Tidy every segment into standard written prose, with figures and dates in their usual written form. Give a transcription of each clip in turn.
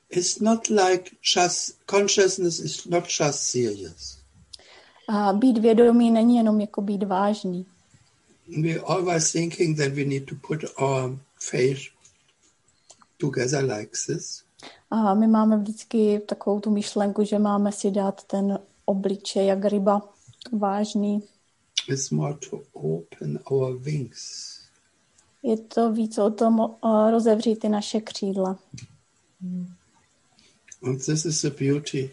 It's not like just consciousness is not just serious. A být vědomý není jenom jako být vážný. We're always thinking that we need to put our face together like this. A my máme vždycky takovou tu myšlenku, že máme si dát ten obličej jak ryba vážný. It's more to open our wings. Je to víc o tom rozevřít ty naše křídla. And this is the beauty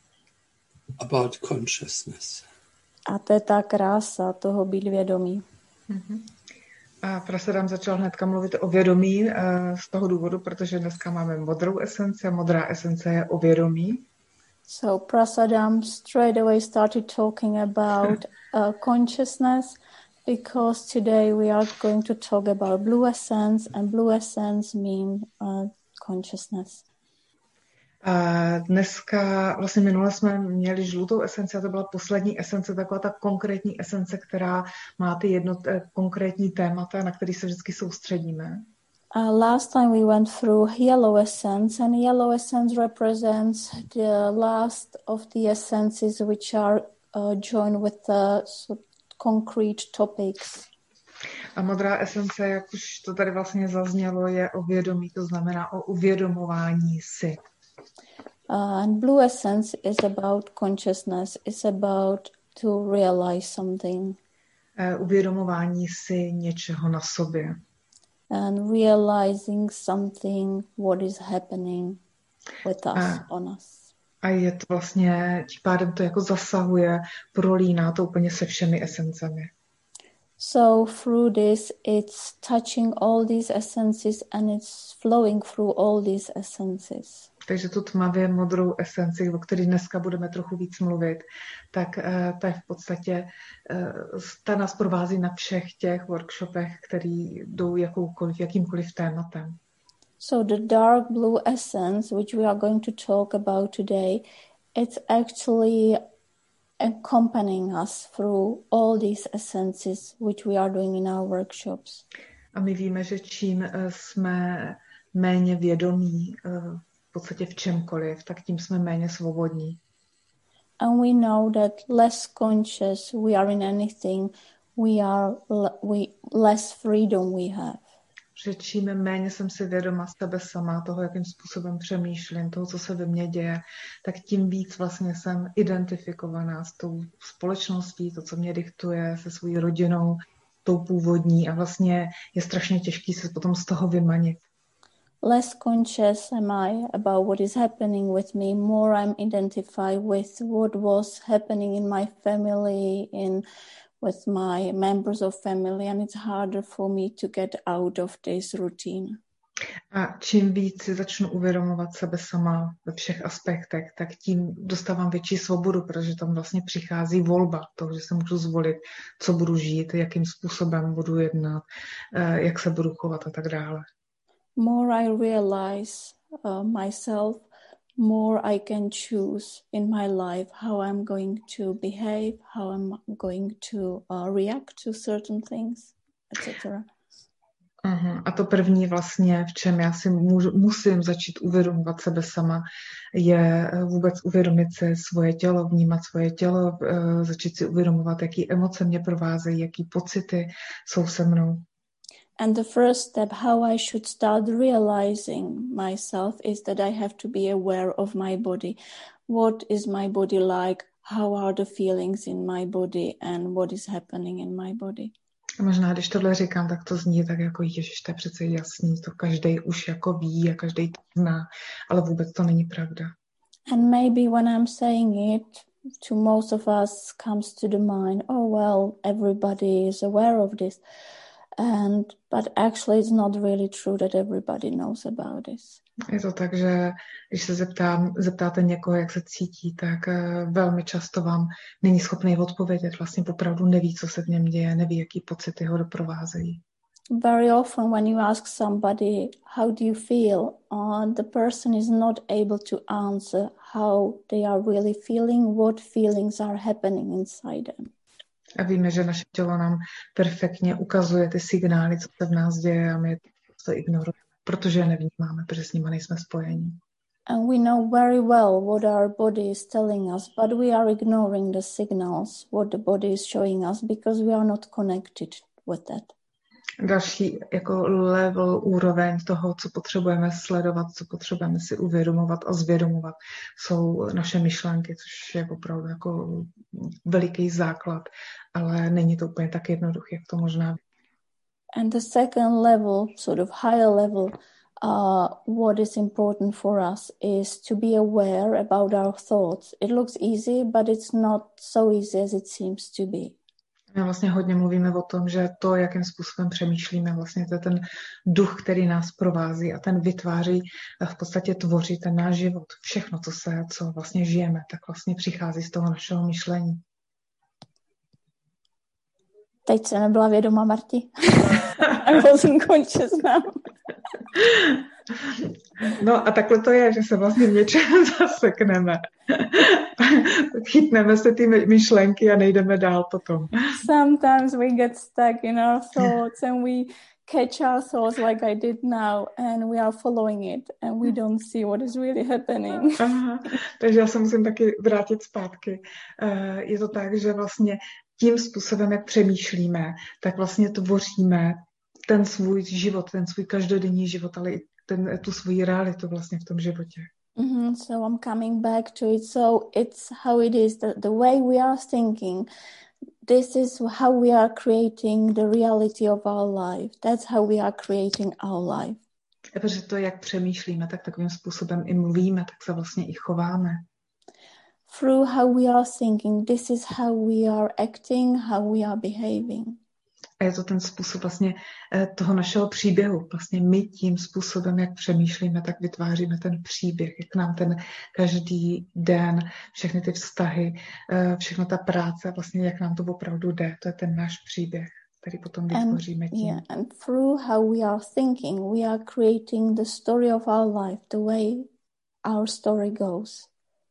about consciousness. A to je ta krása toho být vědomý. A Prasadám začal hnedka mluvit o vědomí z toho důvodu, protože dneska máme modrou esenci a modrá esence je o vědomí. So Prasadam straight away started talking about consciousness because today we are going to talk about blue essence and blue essence mean consciousness. A dneska, vlastně minule jsme měli žlutou esenci a to byla poslední esence, taková ta konkrétní esence, která má ty konkrétní témata, na který se vždycky soustředíme. Last time we went through yellow essence and yellow essence represents the last of the essences which are joined with the concrete topics. A modrá esence, jak už to tady vlastně zaznělo, je o vědomí, to znamená o uvědomování si. And blue essence is about consciousness, is about to realize something. Uvědomování si něčeho na sobě. And realizing something what is happening with us, on us. A je to vlastně, tím pádem to jako zasahuje, prolíná to úplně se všemi esencemi. So through this, it's touching all these essences and it's flowing through all these essences. Takže tu tmavě modrou esenci, o které dneska budeme trochu víc mluvit, tak ta je v podstatě, ta nás provází na všech těch workshopech, které jdou jakýmkoliv tématem. So the dark blue essence, which we are going to talk about today, it's actually accompanying us through all these essences which we are doing in our workshops. A my víme, že čím jsme méně vědomí v podstatě v čemkoliv, tak tím jsme méně svobodní. And we know that less conscious we are in anything, less freedom we have. Že čím méně jsem si vědoma sebe sama, toho, jakým způsobem přemýšlím, toho, co se ve mně děje, tak tím víc vlastně jsem identifikovaná s tou společností, to, co mě diktuje, se svou rodinou, tou původní a vlastně je strašně těžký se potom z toho vymanit. Less conscious am I about what is happening with me, more I'm identified with what was happening in my family, with my members of family, and it's harder for me to get out of this routine. A čím víc si začnu uvědomovat sebe sama ve všech aspektech, tak tím dostávám větší svobodu, protože tam vlastně přichází volba toho, že se můžu zvolit, co budu žít, jakým způsobem budu jednat, jak se budu chovat a tak dále. More I realize myself, more I can choose in my life how I'm going to behave, how I'm going to react to certain things, etc. A to první vlastně, v čem já si musím začít uvědomovat sebe sama, je vůbec uvědomit si svoje tělo, vnímat svoje tělo, začít si uvědomovat, jaký emoce mě provázejí, jaký pocity jsou se mnou. And the first step, how I should start realizing myself, is that I have to be aware of my body. What is my body like? How are the feelings in my body? And what is happening in my body? A možná, když tohle říkám, tak to zní tak jako, ježiš, to je přece jasný, to každej už jako ví a každej to zná, ale vůbec to není pravda. And maybe when I'm saying it, to most of us comes to the mind, oh well, everybody is aware of this. But actually it's not really true that everybody knows about this. Je to tak, že když se zeptáte někoho, jak se cítí, tak velmi často vám není schopný odpovědět. Vlastně opravdu neví, co se v něm děje, neví, jaký pocity ho doprovázejí. Very often when you ask somebody, how do you feel? The person is not able to answer how they are really feeling, what feelings are happening inside them. A víme, že naše tělo nám perfektně ukazuje ty signály, co se v nás děje a my to ignorujeme, protože je nevnímáme, protože s nimi nejsme spojení. And we know very well what our body is telling us, but we are ignoring the signals, what the body is showing us, because we are not connected with that. Další jako level, úroveň toho, co potřebujeme sledovat, co potřebujeme si uvědomovat a zvědomovat, jsou naše myšlenky, což je opravdu jako veliký základ, ale není to úplně tak jednoduché, jak to možná. And the second level, sort of higher level, what is important for us is to be aware about our thoughts. It looks easy, but it's not so easy as it seems to be. My vlastně hodně mluvíme o tom, že to, jakým způsobem přemýšlíme, vlastně to je ten duch, který nás provází a ten vytváří, v podstatě tvoří ten náš život. Všechno, co vlastně žijeme, tak vlastně přichází z toho našeho myšlení. Teď se nebyla vědoma, Marti. I wasn't conscious now. No a takhle to je, že se vlastně v něčem zasekneme. Chytneme se ty myšlenky a nejdeme dál potom. Sometimes we get stuck in our thoughts and we catch our thoughts like I did now and we are following it and we don't see what is really happening. Aha, takže já se musím taky vrátit zpátky. Je to tak, že vlastně tím způsobem, jak přemýšlíme, tak vlastně tvoříme ten svůj život, ten svůj každodenní život, ale i tu svoji realitu vlastně v tom životě. So I'm coming back to it. So it's how it is, the way we are thinking. This is how we are creating the reality of our life. That's how we are creating our life. Protože to, jak přemýšlíme, tak takovým způsobem i mluvíme, tak se vlastně i chováme. Through how we are thinking, this is how we are acting, how we are behaving. A je to ten způsob vlastně toho našeho příběhu. Vlastně my tím způsobem, jak přemýšlíme, tak vytváříme ten příběh, jak nám ten každý den, všechny ty vztahy, všechno ta práce, vlastně jak nám to opravdu jde. To je ten náš příběh, který potom vytvoříme tím. And through how we are thinking, we are creating the story of our life, the way our story goes.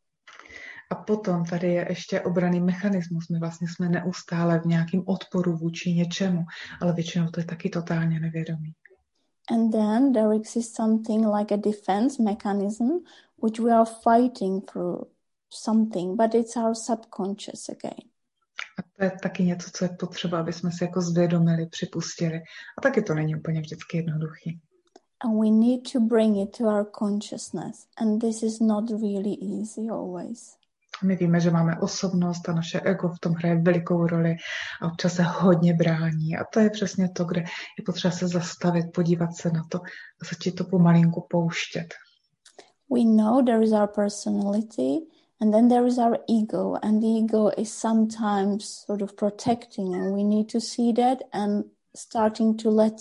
A potom tady je ještě obranný mechanismus. My vlastně jsme neustále v nějakém odporu vůči něčemu, ale většinou to je taky totálně nevědomí. And then there exists something like a defense mechanism which we are fighting through something, but it's our subconscious again. A to je taky něco, co je potřeba, aby jsme si jako zvědomili, připustili. A taky to není úplně vždycky jednoduchý. And we need to bring it to our consciousness. And this is not really easy always. My víme, že máme osobnost a naše ego v tom hraje velikou roli a občas se hodně brání. A to je přesně to, kde je potřeba se zastavit, podívat se na to a začít to pomalinku pouštět. We know there is our personality and then there is our ego. And the ego is sometimes sort of protecting and we need to see that and starting to let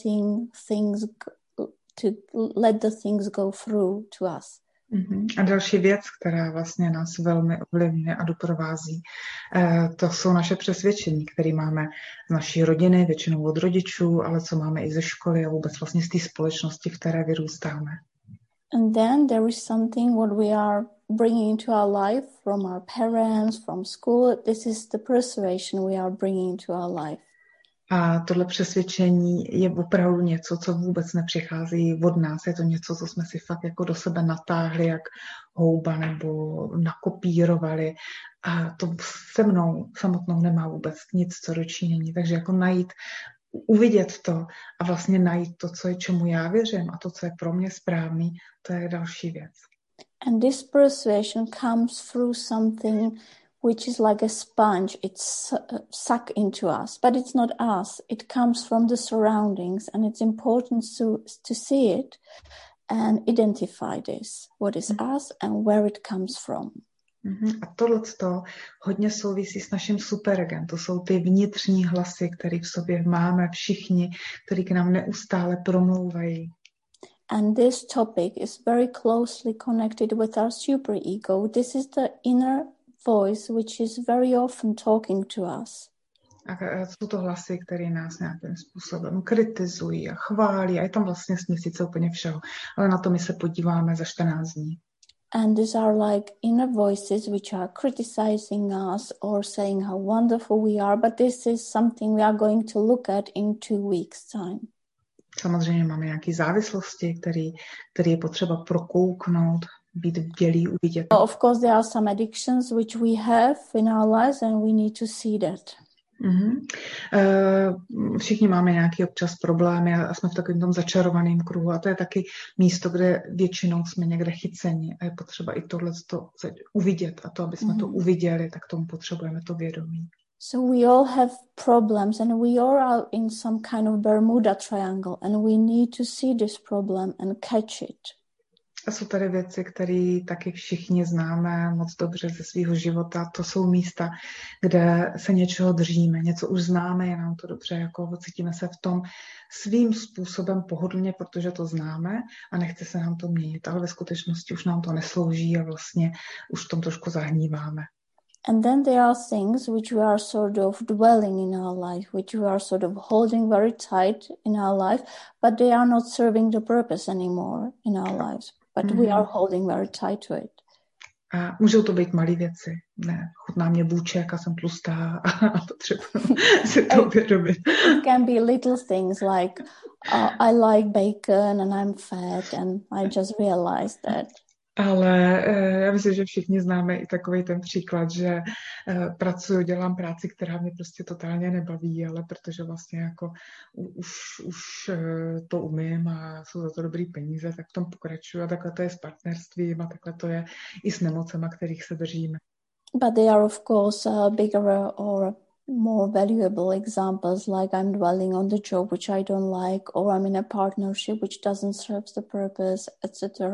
the things go through to us. A další věc, která vlastně nás velmi ovlivňuje a doprovází, to jsou naše přesvědčení, které máme z naší rodiny, většinou od rodičů, ale co máme i ze školy a vůbec vlastně z té společnosti, v které vyrůstáme. And then there is something what we are bringing into our life from our parents, from school. This is the persuasion we are bringing into our life. A tohle přesvědčení je opravdu něco, co vůbec nepřichází od nás. Je to něco, co jsme si fakt jako do sebe natáhli, jak houba nebo nakopírovali. A to se mnou samotnou nemá vůbec nic co dočinění. Takže jako uvidět to a vlastně najít to, co je, čemu já věřím a to, co je pro mě správný, to je další věc. And this persuasion comes through something which is like a sponge. It's sucked into us, but it's not us. It comes from the surroundings, and it's important to see it and identify this, what is us and where it comes from. A tohleto hodně souvisí s naším superegem. To jsou ty vnitřní hlasy, které v sobě máme všichni, které k nám neustále promlouvají. And this topic is very closely connected with our superego. This is the inner voice which is very often talking to us. A jsou to hlasy, které nás nějakým způsobem kritizují a chválí a je tam vlastně směsice úplně všeho. Ale na to my se podíváme za 14 dní. And these are like inner voices which are criticizing us or saying how wonderful we are, but this is something we are going to look at in 2 weeks' time. Samozřejmě máme nějaké závislosti, které je potřeba prokouknout. být bdělí, uvidět. Of course, there are some addictions which we have in our lives and we need to see that. Všichni máme nějaký občas problémy a jsme v takovém tom začarovaném kruhu a to je taky místo, kde většinou jsme někde chyceni a je potřeba i tohle uvidět a to, aby jsme to uviděli, tak tomu potřebujeme to vědomí. So we all have problems and we all are in some kind of Bermuda triangle and we need to see this problem and catch it. A jsou tady věci, které taky všichni známe moc dobře ze svého života. To jsou místa, kde se něčeho držíme, něco už známe, je nám to dobře, jako cítíme se v tom svým způsobem pohodlně, protože to známe a nechce se nám to měnit, ale ve skutečnosti už nám to neslouží a vlastně už v tom trošku zahníváme. And then there are things which we are sort of dwelling in our life, which we are sort of holding very tight in our life, but they are not serving the purpose anymore in our lives. But we are holding very tight to it. A můžou to být malé věci. Ne, chutná mě bůček a jsem tlustá a potřebuji si to uvědomit. It can be little things like I like bacon and I'm fat and I just realized that. Ale já myslím, že všichni známe i takový ten příklad, že dělám práci, která mě prostě totálně nebaví, ale protože vlastně jako už to umím a jsou za to dobrý peníze, tak v tom pokračuju a takhle to je s partnerstvím a takhle to je i s nemocema, kterých se držíme. But they are of course bigger or more valuable examples, like I'm dwelling on the job which I don't like, or I'm in a partnership which doesn't serve the purpose, etc.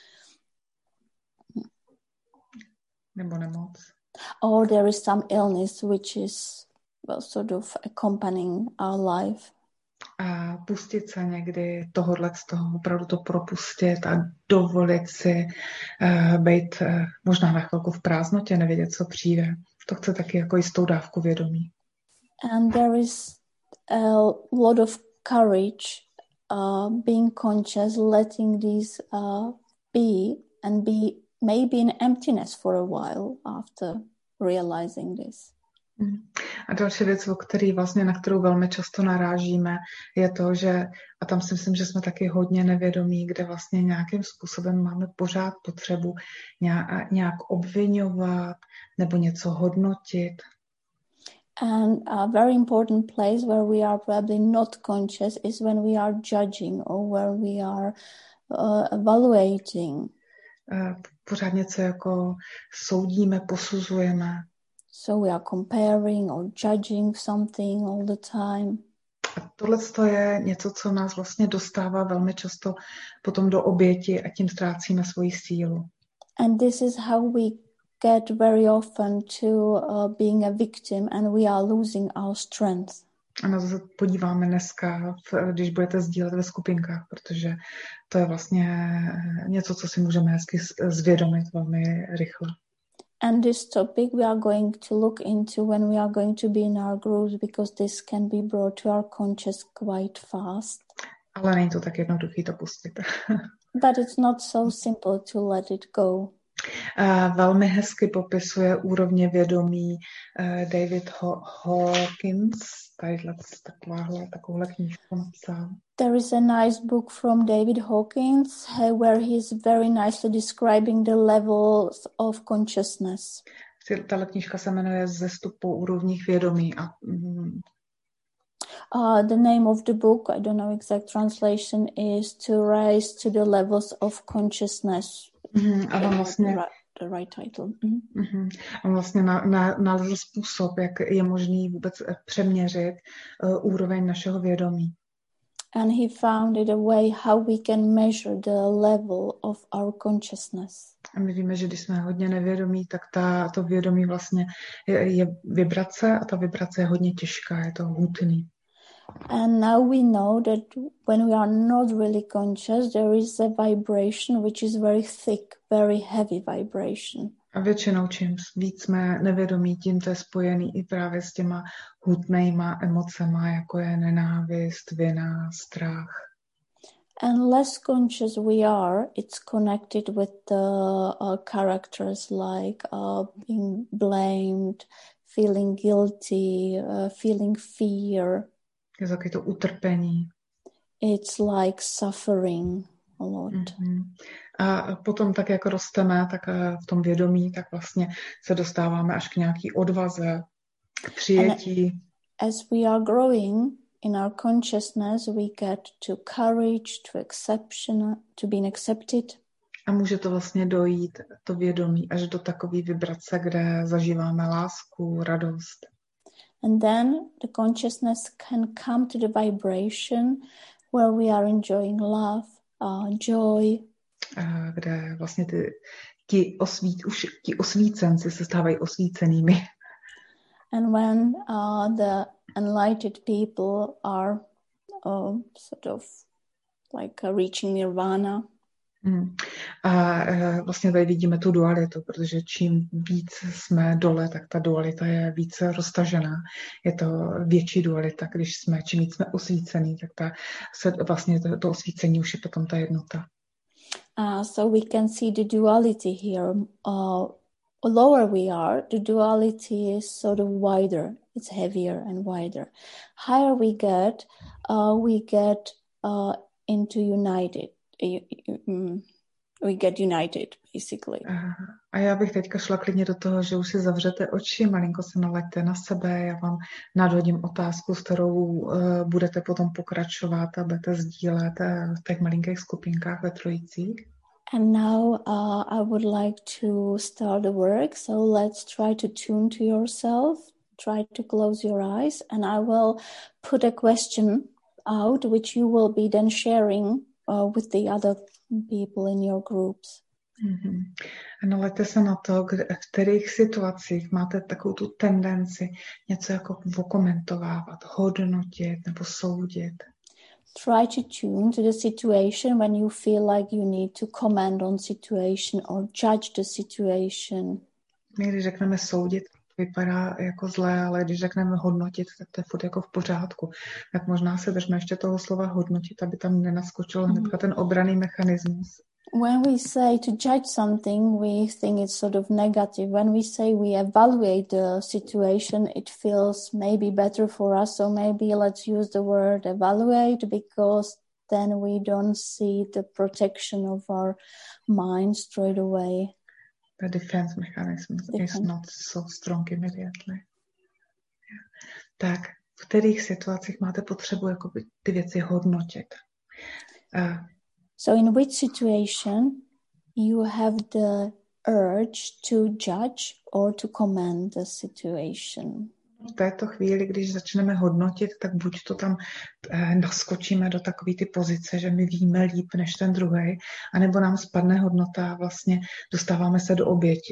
Nebo nemoc. Or there is some illness which is sort of accompanying our life. A pustit se někdy z toho, opravdu to propustit a dovolit si být možná na chvilku v prázdnotě, nevědět, co přijde. To chce taky jako jistou dávku vědomí. And there is a lot of courage being conscious, letting these be and be maybe in emptiness for a while after realizing this. A další věc, na kterou velmi často narážíme, je to, že, a tam si myslím, že jsme taky hodně nevědomí, kde vlastně nějakým způsobem máme pořád potřebu nějak obviňovat nebo něco hodnotit. And a very important place where we are probably not conscious is when we are judging or where we are evaluating. Pořád něco jako soudíme, posuzujeme. So we are comparing or judging something all the time. A tohle je něco, co nás vlastně dostává velmi často potom do oběti a tím ztrácíme svoji sílu. And this is how we get very often to being a victim and we are losing our strength. A na to se podíváme dneska, když budete sdílet ve skupinkách, protože to je vlastně něco, co si můžeme hezky zvědomit velmi rychle. And this topic we are going to look into when we are going to be in our groups, because this can be brought to our conscious quite fast. Ale není to tak jednoduchý to pustit. But it's not so simple to let it go. Velmi hezky popisuje úrovně vědomí David Hawkins. Takovouhle knížku napsal. There is a nice book from David Hawkins where he is very nicely describing the levels of consciousness. Tato knížka se jmenuje Zestup po úrovních vědomí. The name of the book, I don't know exact translation, is To Rise to the Levels of Consciousness. A on vlastně the right title. On vlastně nalezl způsob, jak je možný vůbec přeměřit úroveň našeho vědomí. And he found it a way how we can measure the level of our consciousness. A my víme, že když jsme hodně nevědomí, tak to vědomí vlastně je vibrace a ta vibrace je hodně těžká, je to hutný. And now we know that when we are not really conscious, there is a vibration which is very thick, very heavy vibration. A většinou čím víc jsme nevědomí, tím to je spojený i právě s těma hutnejma emocema, jako je nenávist, vina, strach. And less conscious we are, it's connected with the characters like being blamed, feeling guilty, feeling fear. Je taky to utrpení. It's like suffering a lot. A potom tak, jak rosteme, tak v tom vědomí, tak vlastně se dostáváme až k nějaký odvaze, k přijetí. And as we are growing in our consciousness, we get to courage, to acceptation, to being accepted. A může to vlastně dojít, to vědomí, až do takové vibrace, kde zažíváme lásku, radost. And then the consciousness can come to the vibration where we are enjoying love, joy. Kde vlastně ti osvícenci se stávají osvícenými. And when the enlightened people are sort of like reaching nirvana. A vlastně tady vidíme tu dualitu, protože čím víc jsme dole, tak ta dualita je více roztažená. Je to větší dualita, čím víc jsme osvícený, tak vlastně to osvícení už je potom ta jednota. So we can see the duality here. Lower we are, the duality is sort of wider. It's heavier and wider. Higher we get into united. We get united, basically. A já bych teďka šla klidně do toho, že už si zavřete oči, malinko se nalaďte na sebe, já vám nadhodím otázku, s kterou budete potom pokračovat a budete sdílet v těch malinkých skupinkách ve trojicích. And now I would like to start the work, so let's try to tune to yourself, try to close your eyes, and I will put a question out, which you will be then sharing with the other people in your groups. Mm-hmm. Nalaďte se na to, v kterých situacích máte takovou tu tendenci něco jako okomentovávat, hodnotit nebo soudit. Try to tune to the situation when you feel like you need to comment on situation or judge the situation. My, když řekneme soudit, vypadá jako zlé, ale když řekneme hodnotit, tak to je furt jako v pořádku. Tak možná se držme ještě toho slova hodnotit, aby tam nenaskočil hnedka ten obranný mechanismus. When we say to judge something, we think it's sort of negative. When we say we evaluate the situation, it feels maybe better for us. So maybe let's use the word evaluate, because then we don't see the protection of our mind straight away. The defense mechanism is not so strong immediately. Tak, v kterých situacích máte potřebu jakoby ty věci hodnotit? So in which situation you have the urge to judge or to comment the situation? V této chvíli, když začneme hodnotit, tak buď to tam naskočíme do takové ty pozice, že my víme líp než ten druhej, anebo nám spadne hodnota a vlastně dostáváme se do oběti.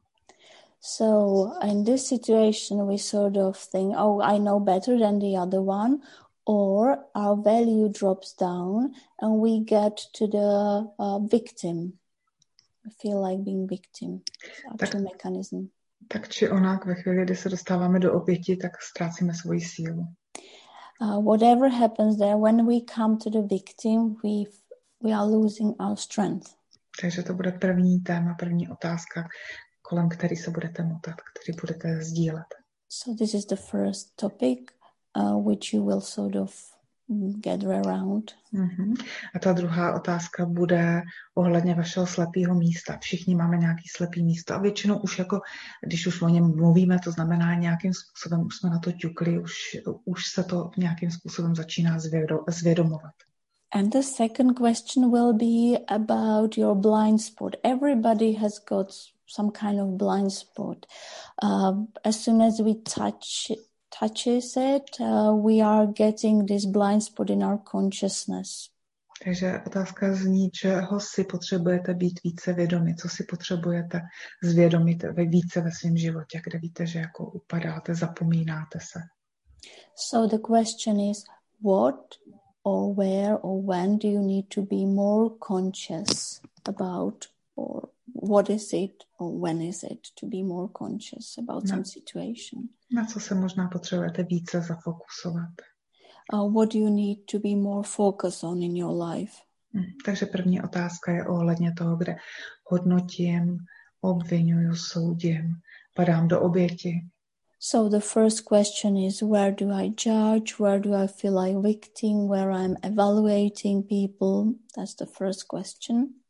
So in this situation we sort of think, oh, I know better than the other one, or our value drops down and we get to the victim. We feel like being victim. Two mechanism. Tak či onak, ve chvíli, kdy se dostáváme do oběti, tak ztrácíme svoji sílu. Whatever happens there, when we come to the victim, we are losing our strength. Takže to bude první téma, první otázka, kolem který se budete motat, který budete sdílet. So this is the first topic, which you will sort of gather around. A ta druhá otázka bude ohledně vašeho slepého místa. Všichni máme nějaký slepý místo a většinou už jako, když už o něm mluvíme, to znamená nějakým způsobem, už jsme na to ťukli, už se to nějakým způsobem začíná zvědomovat. And the second question will be about your blind spot. Everybody has got some kind of blind spot. As soon as we touches it, we are getting this blind spot in our consciousness. Takže otázka zní, čeho si potřebujete být více vědomi, co si potřebujete zvědomit více ve svém životě, kde víte, že jako upadáte, zapomínáte se. So the question is, what or where or when do you need to be more conscious about, or what is it or when is it to be more conscious about some situation? Na co se možná potřebujete více zafokusovat? What do you need to be more focused on in your life? Takže první otázka je ohledně toho, kde hodnotím, obvinuju, soudím, padám do oběti. So the first question is, where do I judge? Where do I feel like victim? Where I'm evaluating people? That's the first question.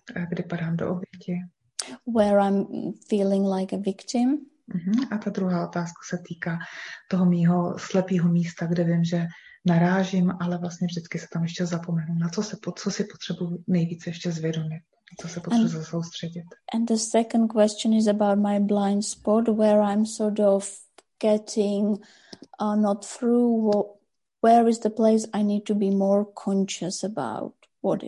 kdy padám do oběti. Where I'm feeling like a victim. A ta druhá otázka se týká toho mýho slepého místa, kde vím, že narážím, ale vlastně vždycky se tam ještě zapomenu. Na co si potřebuji nejvíce ještě zvědomit, na co se potřebuji soustředit. And the second question is about my blind spot, where I'm sort of getting not through. Where is the place I need to be more conscious about?